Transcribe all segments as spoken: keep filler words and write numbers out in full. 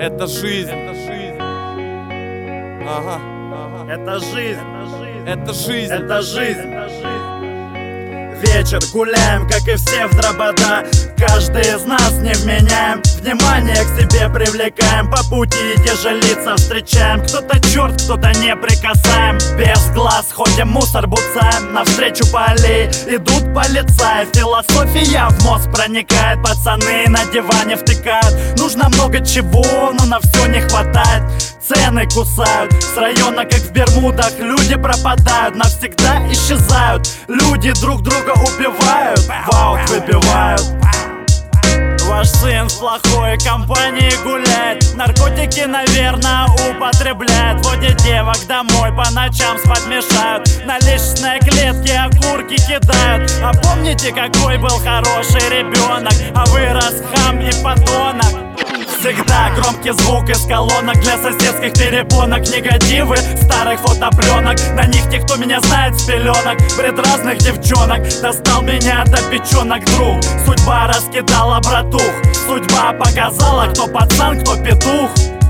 Это жизнь. Это жизнь. Ага. Это жизнь. Это жизнь. Это жизнь. Вечер гуляем, как и все в Дробода. Каждый из нас не вменяем, внимание к себе привлекаем. По пути те же лица встречаем. Кто-то черт, кто-то не прикасаем. Без глаз ходим, мусор буцаем. Навстречу по аллее идут полицаи. Философия в мозг проникает. Пацаны на диване втыкают. Нужно много чего, но на все не хватает. Цены кусают. С района, как в Бермудах, люди пропадают. Навсегда исчезают. Люди друг друга убивают, в аут выбивают. Ваш сын в плохой компании гуляет. Наркотики, наверное, употребляет. Водит девок домой, по ночам спать мешают. На лестничной клетке окурки кидают. А помните, какой был хороший ребенок? А вырос хам и подонок. Всегда громкий звук из колонок для соседских перепонок. Негативы старых фотопленок. На них те, кто меня знает с пеленок. Бред разных девчонок. Достал меня до печенок друг. Судьба раскидала братух. Судьба показала, кто пацан, кто петух.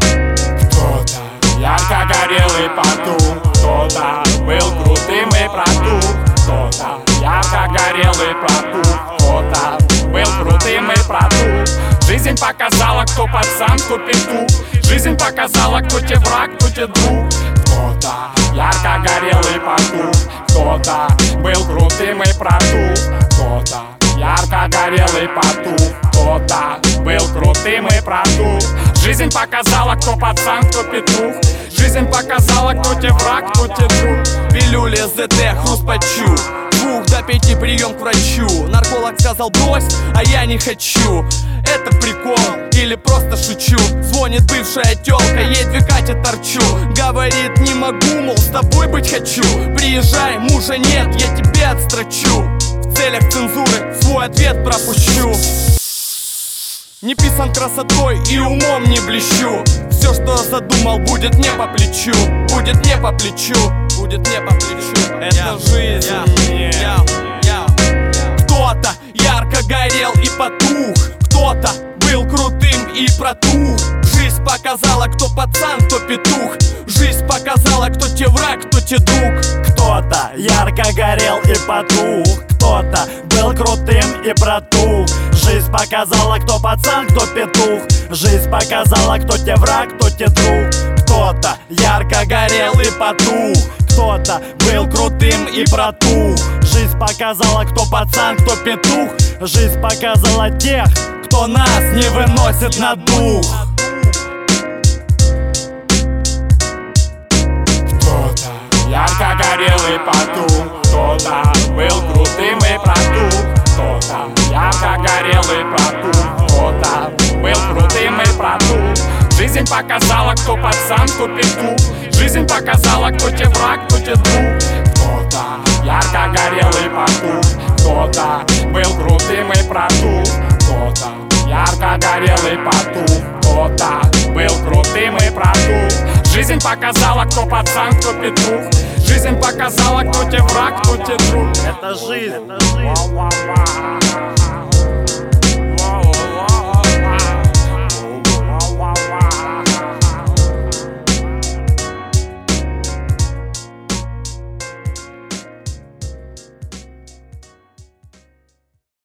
Кто-то ярко горел и потух. Кто-то был крутым и протух. Кто-то ярко горел и протух. Кто-то был крутым и протух. Жизнь показала, кто пацан, кто петух. Жизнь показала, кто те враг, кто те друг. Кто-то ярко горел и потух. Кто-то был крутым и протух. Кто-то ярко горел и потух. Кто-то был крутым и протух. Жизнь показала, кто пацан, кто петух. Жизнь показала, кто те враг, кто те друг. Пилюли, ЗТ, хруст почу. Двух до пяти прием к врачу. Нарколог сказал брось, а я не хочу. Это прикол или просто шучу? Звонит бывшая тёлка, ей две Кати торчу. Говорит, не могу, мол, с тобой быть хочу. Приезжай, мужа нет, я тебе отстрочу. В целях цензуры свой ответ пропущу. Не писан красотой и умом не блещу. Все, что задумал, будет не по плечу. Будет не по плечу. Будет не по плечу. Это yeah. жизнь. Yeah. Yeah. Yeah. Кто-то ярко горел и потух. Кто-то был крутым и протух. Жизнь показала, кто пацан, кто петух. Жизнь показала, кто те враг, кто те друг. Кто-то ярко горел и потух. Кто-то был крутым и протух. Жизнь показала, кто пацан, кто петух. Жизнь показала, кто те враг, кто те друг. Кто-то ярко горел и потух. Кто-то был крутым и протух. Жизнь показала, кто пацан, кто петух. Жизнь показала тех, кто нас не выносит на дух. Кто-то ярко горел и потух. Кто-то был крутым и протух. Кто-то ярко горел и протух. Кто-то был крутым и протух. Жизнь показала, кто пацан, кто петух. Жизнь показала, кто те враг, кто те друг. Кто-то ярко горел и потух. Кто-то был крутым и протух. Кто-то ярко горел и потух. Кто-то был крутым и протух. Жизнь показала, кто пацан, кто петух. Жизнь показала, кто те враг, кто те друг. Это жизнь. Это жизнь.